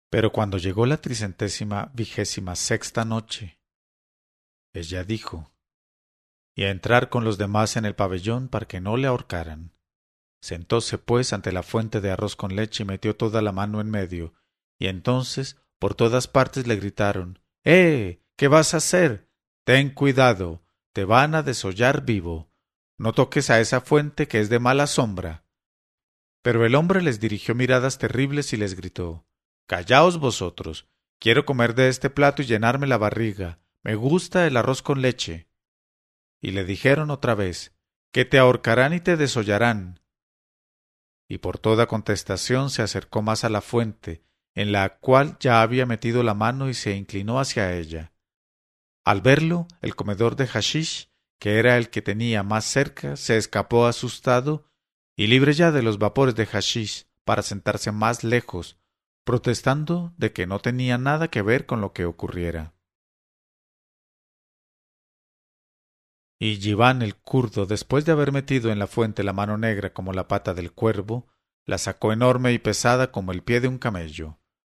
Pero cuando llegó la 326ª noche, ella dijo, y a entrar con los demás en el pabellón para que no le ahorcaran. Sentóse pues ante la fuente de arroz con leche y metió toda la mano en medio, y entonces por todas partes le gritaron, ¿Qué vas a hacer? Ten cuidado, te van a desollar vivo. No toques a esa fuente que es de mala sombra. Pero el hombre les dirigió miradas terribles y les gritó, Callaos vosotros, quiero comer de este plato y llenarme la barriga, me gusta el arroz con leche. Y le dijeron otra vez, que te ahorcarán y te desollarán. Y por toda contestación se acercó más a la fuente, en la cual ya había metido la mano y se inclinó hacia ella. Al verlo, el comedor de hashish, que era el que tenía más cerca, se escapó asustado y libre ya de los vapores de hashish para sentarse más lejos, protestando de que no tenía nada que ver con lo que ocurriera. Y Yiván el kurdo, después de haber metido en la fuente la mano negra como la pata del cuervo, la sacó enorme y pesada como el pie de un camello.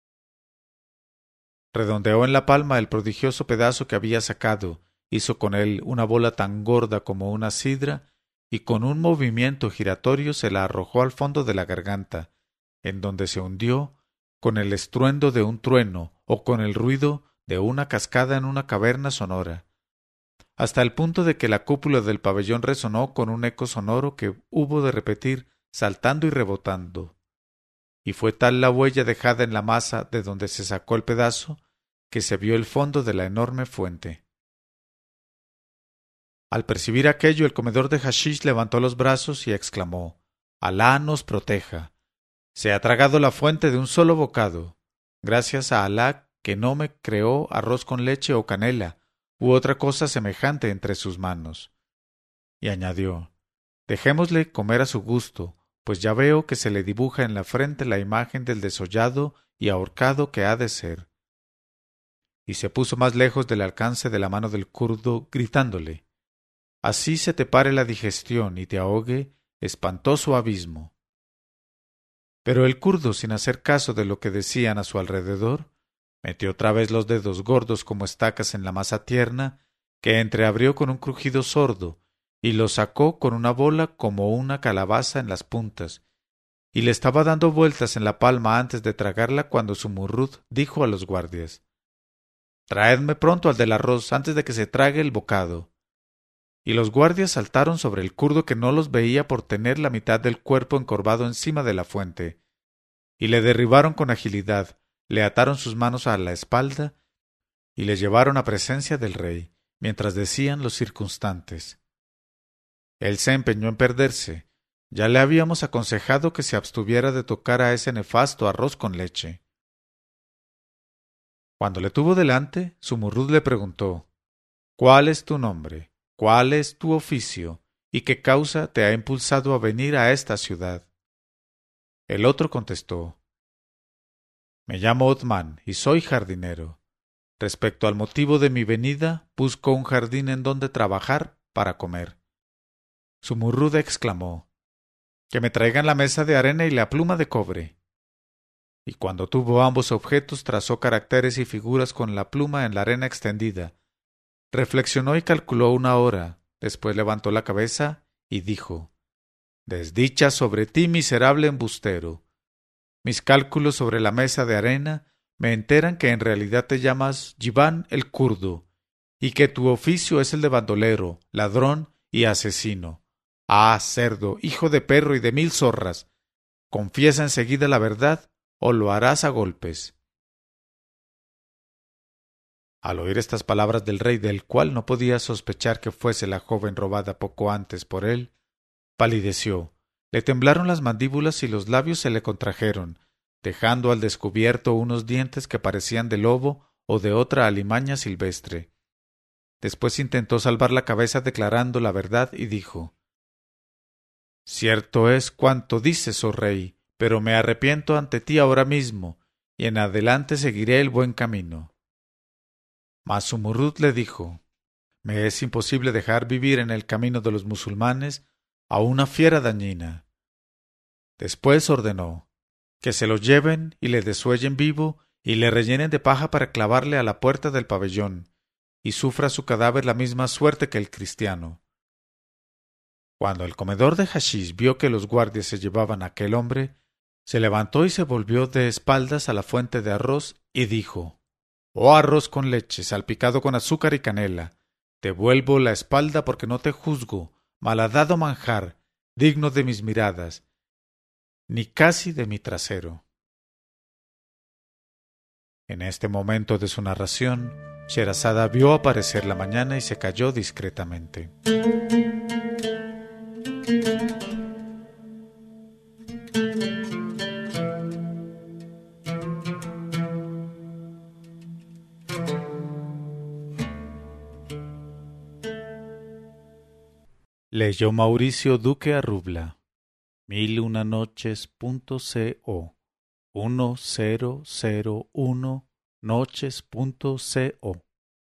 Redondeó en la palma el prodigioso pedazo que había sacado, hizo con él una bola tan gorda como una sidra, y con un movimiento giratorio se la arrojó al fondo de la garganta, en donde se hundió con el estruendo de un trueno o con el ruido de una cascada en una caverna sonora, hasta el punto de que la cúpula del pabellón resonó con un eco sonoro que hubo de repetir saltando y rebotando. Y fue tal la huella dejada en la masa de donde se sacó el pedazo, que se vio el fondo de la enorme fuente. Al percibir aquello, el comedor de hashish levantó los brazos y exclamó, Alá nos proteja. Se ha tragado la fuente de un solo bocado. Gracias a Alá que no me creó arroz con leche o canela, u otra cosa semejante entre sus manos. Y añadió, dejémosle comer a su gusto, pues ya veo que se le dibuja en la frente la imagen del desollado y ahorcado que ha de ser. Y se puso más lejos del alcance de la mano del kurdo, gritándole, así se te pare la digestión y te ahogue espantoso abismo. Pero el kurdo, sin hacer caso de lo que decían a su alrededor, metió otra vez los dedos gordos como estacas en la masa tierna, que entreabrió con un crujido sordo, y lo sacó con una bola como una calabaza en las puntas, y le estaba dando vueltas en la palma antes de tragarla cuando Zumurrud dijo a los guardias, Traedme pronto al del arroz antes de que se trague el bocado. Y los guardias saltaron sobre el kurdo que no los veía por tener la mitad del cuerpo encorvado encima de la fuente, y le derribaron con agilidad, le ataron sus manos a la espalda y le llevaron a presencia del rey, mientras decían los circunstantes. Él se empeñó en perderse. Ya le habíamos aconsejado que se abstuviera de tocar a ese nefasto arroz con leche. Cuando le tuvo delante, Zumurrud le preguntó, ¿cuál es tu nombre? ¿Cuál es tu oficio? ¿Y qué causa te ha impulsado a venir a esta ciudad? El otro contestó, me llamo Othman y soy jardinero. Respecto al motivo de mi venida, busco un jardín en donde trabajar para comer. Zumurrud exclamó, que me traigan la mesa de arena y la pluma de cobre. Y cuando tuvo ambos objetos, trazó caracteres y figuras con la pluma en la arena extendida. Reflexionó y calculó una hora, después levantó la cabeza y dijo, Desdicha sobre ti, miserable embustero. Mis cálculos sobre la mesa de arena me enteran que en realidad te llamas Yiván el kurdo, y que tu oficio es el de bandolero, ladrón y asesino. Ah, cerdo, hijo de perro y de 1000 zorras, confiesa enseguida la verdad o lo harás a golpes. Al oír estas palabras del rey, del cual no podía sospechar que fuese la joven robada poco antes por él, palideció, le temblaron las mandíbulas y los labios se le contrajeron, dejando al descubierto unos dientes que parecían de lobo o de otra alimaña silvestre. Después intentó salvar la cabeza declarando la verdad y dijo, Cierto es cuanto dices, oh rey, pero me arrepiento ante ti ahora mismo, y en adelante seguiré el buen camino. Mas Zumurrud le dijo, me es imposible dejar vivir en el camino de los musulmanes a una fiera dañina. Después ordenó que se lo lleven y le desuellen vivo y le rellenen de paja para clavarle a la puerta del pabellón, y sufra su cadáver la misma suerte que el cristiano. Cuando el comedor de haschich vio que los guardias se llevaban a aquel hombre, se levantó y se volvió de espaldas a la fuente de arroz y dijo: «Oh arroz con leche, salpicado con azúcar y canela, te vuelvo la espalda porque no te juzgo malhadado manjar, digno de mis miradas, ni casi de mi trasero». En este momento de su narración, Sherazada vio aparecer la mañana y se calló discretamente. Leyó Mauricio Duque Arrubla. 1001noches.co 1001noches.co